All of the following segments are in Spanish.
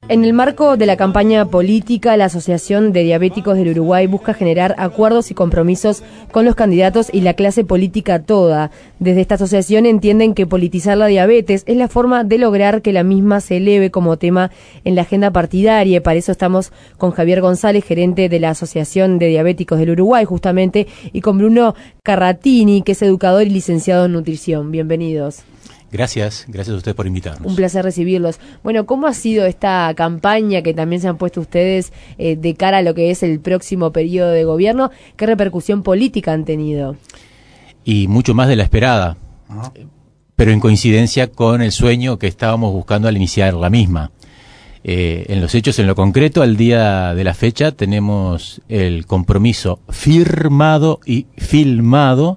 En el marco de la campaña política, la Asociación de Diabéticos del Uruguay busca generar acuerdos y compromisos con los candidatos y la clase política toda. Desde esta asociación entienden que politizar la diabetes es la forma de lograr que la misma se eleve como tema en la agenda partidaria. Y para eso estamos con Javier González, gerente de la Asociación de Diabéticos del Uruguay, justamente, y con Bruno Carratini, que es educador y licenciado en nutrición. Bienvenidos. Gracias a usted por invitarnos. Un placer recibirlos. Bueno, ¿cómo ha sido esta campaña que también se han puesto ustedes de cara a lo que es el próximo periodo de gobierno? ¿Qué repercusión política han tenido? Y mucho más de la esperada, pero en coincidencia con el sueño que estábamos buscando al iniciar la misma. En los hechos, en lo concreto, al día de la fecha tenemos el compromiso firmado y filmado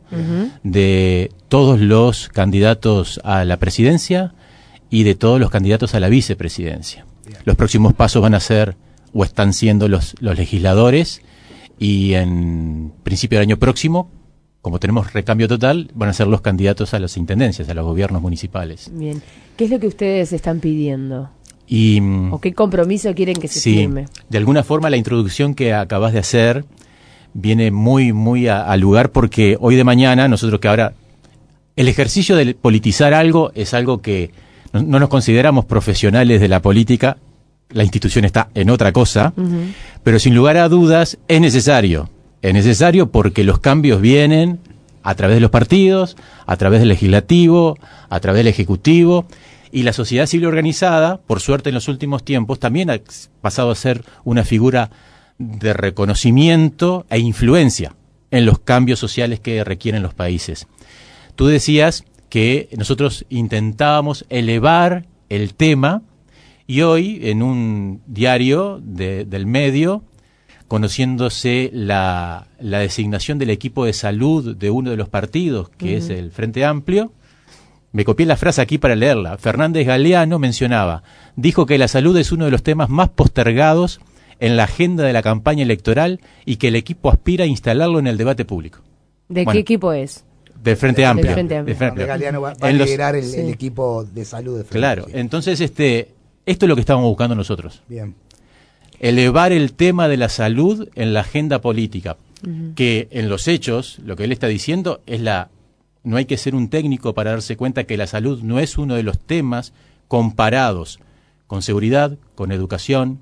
de todos los candidatos a la presidencia y de todos los candidatos a la vicepresidencia. Los próximos pasos van a ser, o están siendo, los legisladores, y en principio del año próximo, como tenemos recambio total, van a ser los candidatos a las intendencias, a los gobiernos municipales. Bien. ¿Qué es lo que ustedes están pidiendo? ¿O qué compromiso quieren que se firme? De alguna forma la introducción que acabas de hacer viene muy al lugar, porque hoy de mañana nosotros, que ahora el ejercicio de politizar algo es algo que no nos consideramos profesionales de la política, la institución está en otra cosa, pero sin lugar a dudas es necesario porque los cambios vienen a través de los partidos, a través del legislativo, a través del ejecutivo. Y la sociedad civil organizada, por suerte en los últimos tiempos, también ha pasado a ser una figura de reconocimiento e influencia en los cambios sociales que requieren los países. Tú decías que nosotros intentábamos elevar el tema, y hoy en un diario del medio, conociéndose la designación del equipo de salud de uno de los partidos, que es el Frente Amplio, me copié la frase aquí para leerla. Fernández Galeano dijo que la salud es uno de los temas más postergados en la agenda de la campaña electoral y que el equipo aspira a instalarlo en el debate público. ¿De qué equipo es? Del Frente Amplio. Del Frente Amplio. Fernández Galeano va a liderar el equipo de salud de Frente. Claro, entonces esto es lo que estamos buscando nosotros. Bien. Elevar el tema de la salud en la agenda política, que en los hechos, lo que él está diciendo es no hay que ser un técnico para darse cuenta que la salud no es uno de los temas comparados con seguridad, con educación,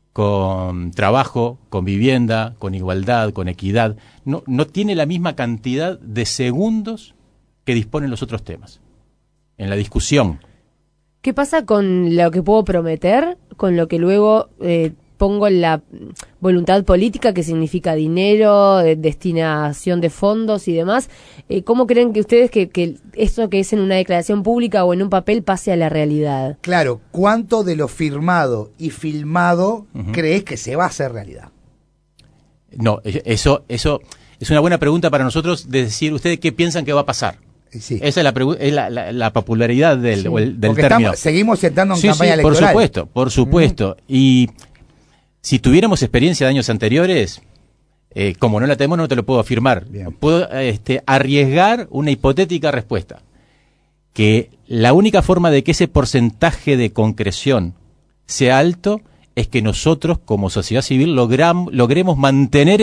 con trabajo, con vivienda, con igualdad, con equidad. No tiene la misma cantidad de segundos que disponen los otros temas en la discusión. ¿Qué pasa con lo que puedo prometer, con lo que luego pongo la voluntad política, que significa dinero, destinación de fondos y demás? ¿Cómo creen que ustedes que eso que es en una declaración pública o en un papel pase a la realidad? Claro, ¿cuánto de lo firmado y filmado crees que se va a hacer realidad? No, eso es una buena pregunta para nosotros, de decir, ¿ustedes qué piensan que va a pasar? Sí. Esa es la popularidad del término. Seguimos entrando en campaña electoral. Por supuesto. Y si tuviéramos experiencia de años anteriores, como no la tenemos, no te lo puedo afirmar. Bien. Puedo arriesgar una hipotética respuesta. Que la única forma de que ese porcentaje de concreción sea alto es que nosotros, como sociedad civil, logremos mantener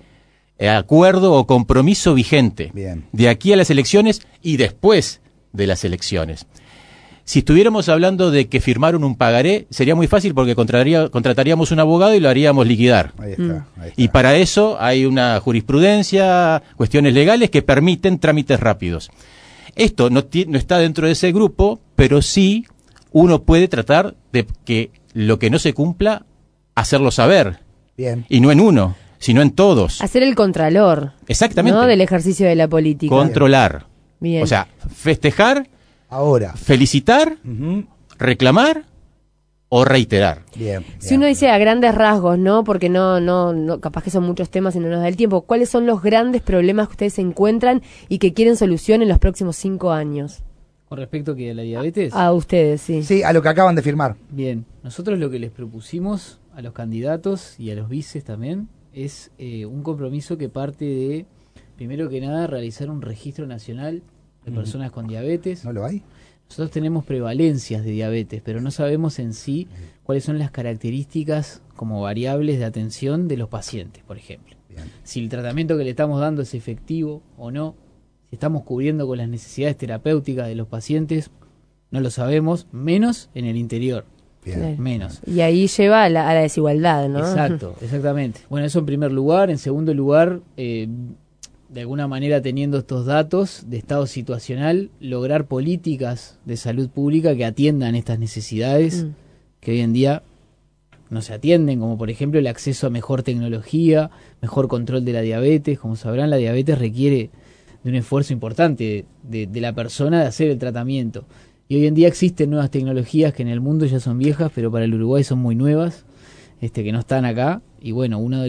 acuerdo o compromiso vigente. Bien. De aquí a las elecciones y después de las elecciones. Si estuviéramos hablando de que firmaron un pagaré, sería muy fácil porque contrataríamos un abogado y lo haríamos liquidar. Ahí está. Y para eso hay una jurisprudencia, cuestiones legales que permiten trámites rápidos. Esto no está dentro de ese grupo, pero sí uno puede tratar de que lo que no se cumpla, hacerlo saber. Bien. Y no en uno, sino en todos. Hacer el contralor. Exactamente. ¿No? Del ejercicio de la política. Controlar. Bien. O sea, festejar, ahora, felicitar, reclamar o reiterar. Bien. Si uno dice a grandes rasgos, ¿no? Porque no, capaz que son muchos temas y no nos da el tiempo. ¿Cuáles son los grandes problemas que ustedes encuentran y que quieren solución en los próximos 5 años? Con respecto que a la diabetes. A ustedes, sí. Sí, a lo que acaban de firmar. Bien, nosotros lo que les propusimos a los candidatos y a los vices también es un compromiso que parte de, primero que nada, realizar un registro nacional de personas con diabetes. ¿No lo hay? nosotros tenemos prevalencias de diabetes, pero no sabemos en sí cuáles son las características como variables de atención de los pacientes, por ejemplo. Bien. Si el tratamiento que le estamos dando es efectivo o no, si estamos cubriendo con las necesidades terapéuticas de los pacientes, no lo sabemos, menos en el interior. Bien. Menos. Y ahí lleva a la desigualdad, ¿no? Exacto, exactamente. Bueno, eso en primer lugar. En segundo lugar, de alguna manera teniendo estos datos de estado situacional, lograr políticas de salud pública que atiendan estas necesidades que hoy en día no se atienden, como por ejemplo el acceso a mejor tecnología, mejor control de la diabetes. Como sabrán, la diabetes requiere de un esfuerzo importante de la persona de hacer el tratamiento. Y hoy en día existen nuevas tecnologías que en el mundo ya son viejas, pero para el Uruguay son muy nuevas, que no están acá. Y bueno, uno de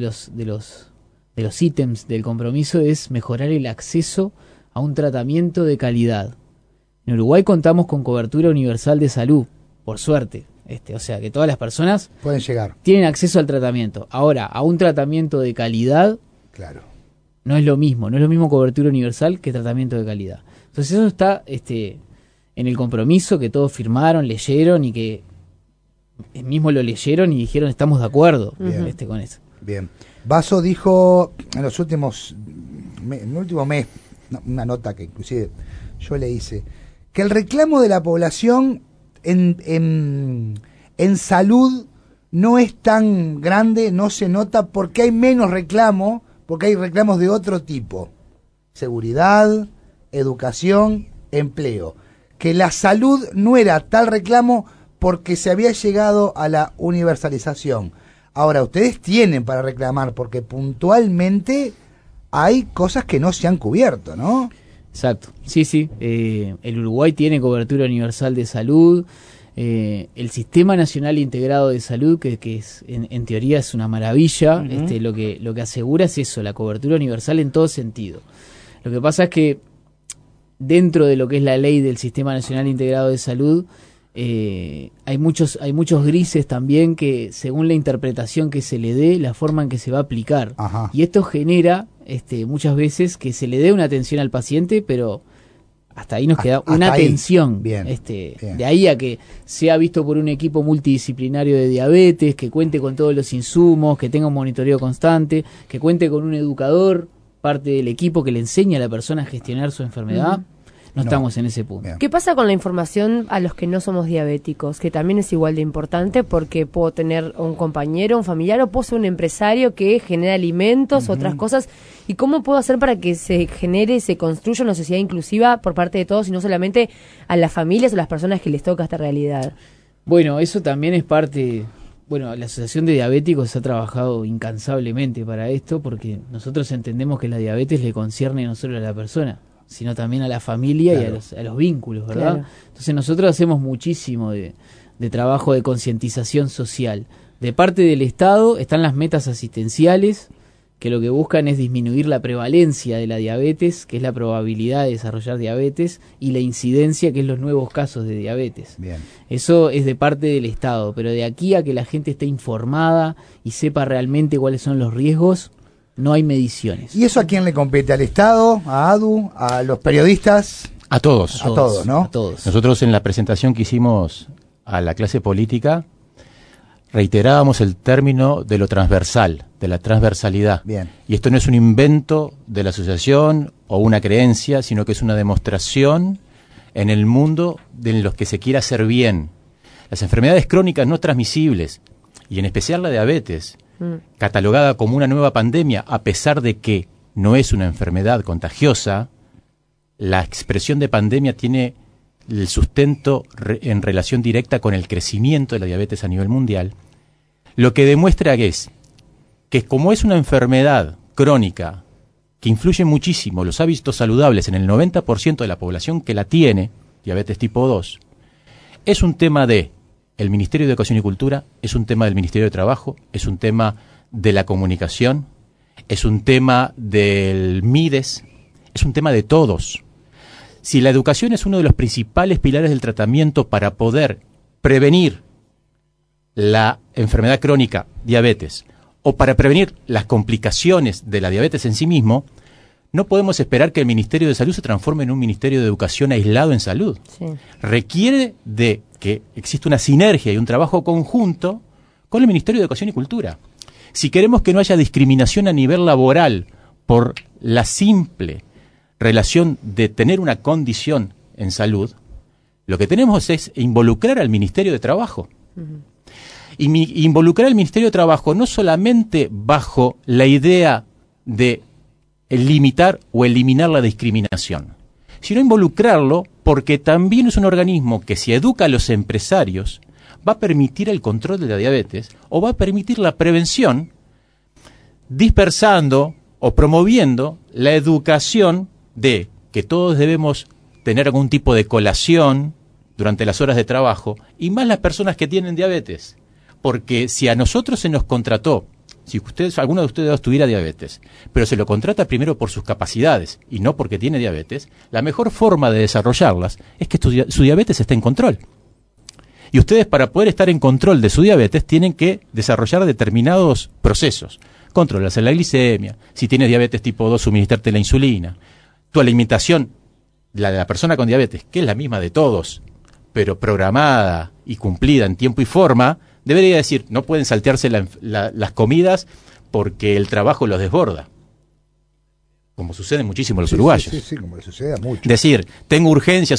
los ítems del compromiso es mejorar el acceso a un tratamiento de calidad. En Uruguay contamos con cobertura universal de salud, por suerte. O sea que todas las personas pueden llegar, tienen acceso al tratamiento. Ahora, a un tratamiento de calidad, claro, no es lo mismo cobertura universal que tratamiento de calidad. Entonces eso está en el compromiso que todos firmaron, leyeron y que mismo lo leyeron y dijeron estamos de acuerdo con eso. Bien. Basso dijo en el último mes, una nota que inclusive yo le hice, que el reclamo de la población en salud no es tan grande, no se nota porque hay menos reclamo, porque hay reclamos de otro tipo: seguridad, educación, empleo. Que la salud no era tal reclamo porque se había llegado a la universalización. Ahora, ustedes tienen para reclamar porque puntualmente hay cosas que no se han cubierto, ¿no? Exacto, sí. El Uruguay tiene cobertura universal de salud. El Sistema Nacional Integrado de Salud, que es, en teoría es una maravilla, lo que asegura es eso, la cobertura universal en todo sentido. Lo que pasa es que dentro de lo que es la ley del Sistema Nacional Integrado de Salud, hay muchos grises también que, según la interpretación que se le dé, la forma en que se va a aplicar. Ajá. Y esto genera muchas veces que se le dé una atención al paciente, pero hasta ahí nos queda una atención. Bien. De ahí a que sea visto por un equipo multidisciplinario de diabetes, que cuente con todos los insumos, que tenga un monitoreo constante, que cuente con un educador, parte del equipo que le enseña a la persona a gestionar su enfermedad. No estamos en ese punto. ¿Qué pasa con la información a los que no somos diabéticos? Que también es igual de importante, porque puedo tener un compañero, un familiar, o puedo ser un empresario que genera alimentos, otras cosas. ¿Y cómo puedo hacer para que se genere, se construya una sociedad inclusiva por parte de todos y no solamente a las familias o las personas que les toca esta realidad? Bueno, eso también es parte... Bueno, la Asociación de Diabéticos ha trabajado incansablemente para esto, porque nosotros entendemos que la diabetes le concierne no solo a la persona, sino también a la familia, claro, y a los vínculos, ¿verdad? Claro. Entonces nosotros hacemos muchísimo de trabajo de concientización social. De parte del Estado están las metas asistenciales, que lo que buscan es disminuir la prevalencia de la diabetes, que es la probabilidad de desarrollar diabetes, y la incidencia, que es los nuevos casos de diabetes. Bien. Eso es de parte del Estado, pero de aquí a que la gente esté informada y sepa realmente cuáles son los riesgos, no hay mediciones. ¿Y eso a quién le compete? ¿Al Estado? ¿A ADU? ¿A los periodistas? A todos. A todos, ¿no? A todos. Nosotros en la presentación que hicimos a la clase política reiterábamos el término de lo transversal, de la transversalidad. Bien. Y esto no es un invento de la asociación o una creencia, sino que es una demostración en el mundo de los que se quiere hacer bien. Las enfermedades crónicas no transmisibles, y en especial la diabetes, catalogada como una nueva pandemia, a pesar de que no es una enfermedad contagiosa, la expresión de pandemia tiene el sustento en relación directa con el crecimiento de la diabetes a nivel mundial, lo que demuestra que como es una enfermedad crónica que influye muchísimo los hábitos saludables en el 90% de la población que la tiene, diabetes tipo 2, es un tema de el Ministerio de Educación y Cultura, es un tema del Ministerio de Trabajo, es un tema de la comunicación, es un tema del MIDES, es un tema de todos. Si la educación es uno de los principales pilares del tratamiento para poder prevenir la enfermedad crónica, diabetes, o para prevenir las complicaciones de la diabetes en sí mismo, no podemos esperar que el Ministerio de Salud se transforme en un Ministerio de Educación aislado en salud. Sí. Requiere de que exista una sinergia y un trabajo conjunto con el Ministerio de Educación y Cultura. Si queremos que no haya discriminación a nivel laboral por la simple relación de tener una condición en salud, lo que tenemos es involucrar al Ministerio de Trabajo. Y involucrar al Ministerio de Trabajo no solamente bajo la idea de limitar o eliminar la discriminación, sino involucrarlo porque también es un organismo que, si educa a los empresarios, va a permitir el control de la diabetes o va a permitir la prevención, dispersando o promoviendo la educación de que todos debemos tener algún tipo de colación durante las horas de trabajo, y más las personas que tienen diabetes. Porque si a nosotros se nos contrató, si alguno de ustedes tuviera diabetes, pero se lo contrata primero por sus capacidades y no porque tiene diabetes, la mejor forma de desarrollarlas es que su diabetes esté en control. Y ustedes, para poder estar en control de su diabetes, tienen que desarrollar determinados procesos. Controlarse la glicemia, si tienes diabetes tipo 2, suministrarte la insulina. Tu alimentación, la de la persona con diabetes, que es la misma de todos, pero programada y cumplida en tiempo y forma, debería decir, no pueden saltearse las comidas porque el trabajo los desborda. Como sucede muchísimo a los uruguayos. Sí, como le sucede a muchos. Decir, tengo urgencias,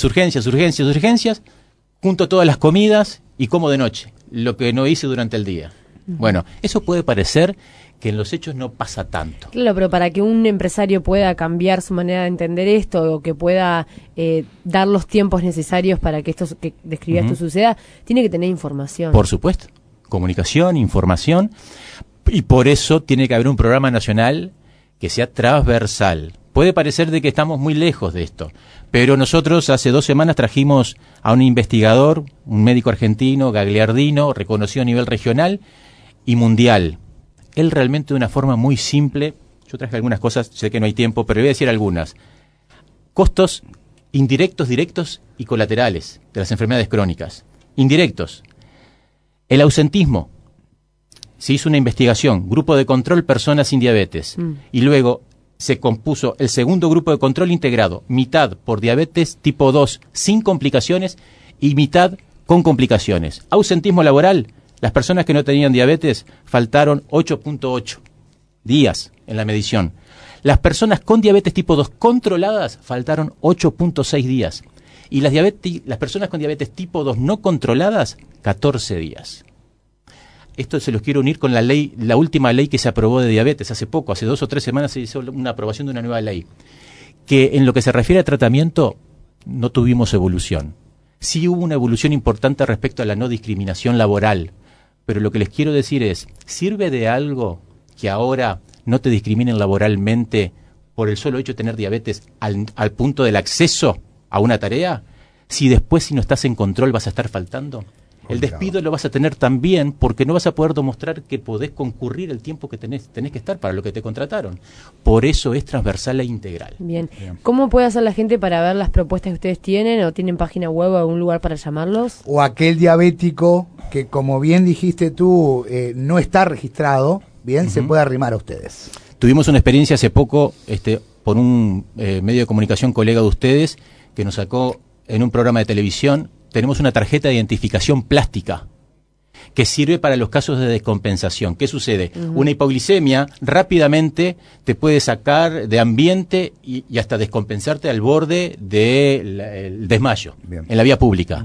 junto todas las comidas y como de noche, lo que no hice durante el día. Bueno, eso puede parecer que en los hechos no pasa tanto. Claro, pero para que un empresario pueda cambiar su manera de entender esto, o que pueda dar los tiempos necesarios para que esto que describías tú suceda, tiene que tener información. Por supuesto, comunicación, información, y por eso tiene que haber un programa nacional que sea transversal. Puede parecer de que estamos muy lejos de esto, pero nosotros hace 2 semanas trajimos a un investigador, un médico argentino, Gagliardino, reconocido a nivel regional y mundial. Él realmente, de una forma muy simple, yo traje algunas cosas, sé que no hay tiempo, pero voy a decir algunas. Costos indirectos, directos y colaterales de las enfermedades crónicas. Indirectos. El ausentismo. Se hizo una investigación, grupo de control, personas sin diabetes. Y luego se compuso el segundo grupo de control integrado, mitad por diabetes tipo 2 sin complicaciones y mitad con complicaciones. Ausentismo laboral. Las personas que no tenían diabetes faltaron 8.8 días en la medición. Las personas con diabetes tipo 2 controladas faltaron 8.6 días. Y las personas con diabetes tipo 2 no controladas, 14 días. Esto se los quiero unir con la última ley que se aprobó de diabetes hace poco, hace 2 o 3 semanas se hizo una aprobación de una nueva ley, que en lo que se refiere a tratamiento no tuvimos evolución. Sí hubo una evolución importante respecto a la no discriminación laboral. Pero lo que les quiero decir es, ¿sirve de algo que ahora no te discriminen laboralmente por el solo hecho de tener diabetes al punto del acceso a una tarea? Si después, si no estás en control, vas a estar faltando. El despido lo vas a tener también porque no vas a poder demostrar que podés concurrir el tiempo que tenés que estar para lo que te contrataron. Por eso es transversal e integral. Bien. ¿Cómo puede hacer la gente para ver las propuestas que ustedes tienen? ¿O tienen página web o algún lugar para llamarlos? O aquel diabético que, como bien dijiste tú, no está registrado, bien, se puede arrimar a ustedes. Tuvimos una experiencia hace poco por un medio de comunicación colega de ustedes que nos sacó en un programa de televisión. Tenemos una tarjeta de identificación plástica que sirve para los casos de descompensación. ¿Qué sucede? Una hipoglicemia rápidamente te puede sacar de ambiente y hasta descompensarte al borde del desmayo en la vía pública.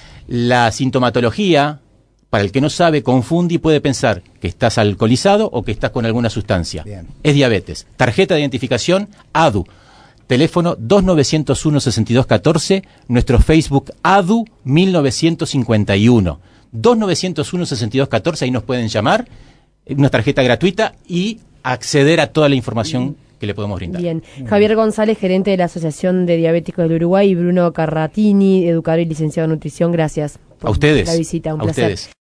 La sintomatología, para el que no sabe, confunde y puede pensar que estás alcoholizado o que estás con alguna sustancia. Es diabetes. Tarjeta de identificación ADU. Teléfono 2901-6214, nuestro Facebook ADU 1951. 2901-6214, ahí nos pueden llamar, una tarjeta gratuita y acceder a toda la información que le podemos brindar. Bien. Javier González, gerente de la Asociación de Diabéticos del Uruguay, y Bruno Carratini, educador y licenciado en nutrición, gracias por a ustedes, la visita, un placer. Ustedes.